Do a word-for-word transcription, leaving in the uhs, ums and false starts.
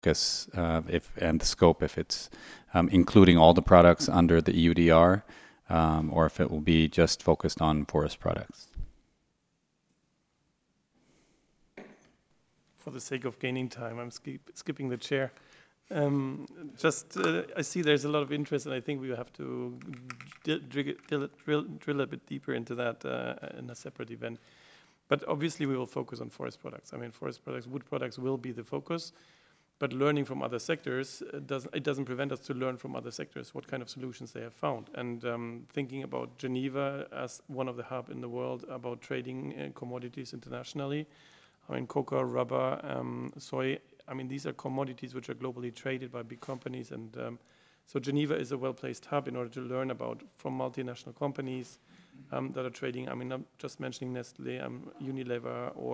focus uh, if and the scope, if it's um, including all the products under the E U D R, um, or if it will be just focused on forest products. For the sake of gaining time, I'm skip, skipping the chair. Um, just, uh, I see there's a lot of interest, and I think we have to drill, drill, drill, drill a bit deeper into that uh, in a separate event. But obviously, we will focus on forest products. I mean, forest products, wood products will be the focus. But learning from other sectors, uh, doesn't, it doesn't prevent us to learn from other sectors what kind of solutions they have found. And um, thinking about Geneva as one of the hub in the world about trading uh, commodities internationally, I mean, cocoa, rubber, um, soy, I mean, these are commodities which are globally traded by big companies. And um, so Geneva is a well-placed hub in order to learn about from multinational companies um, that are trading. I mean, I'm just mentioning Nestle, um, Unilever, or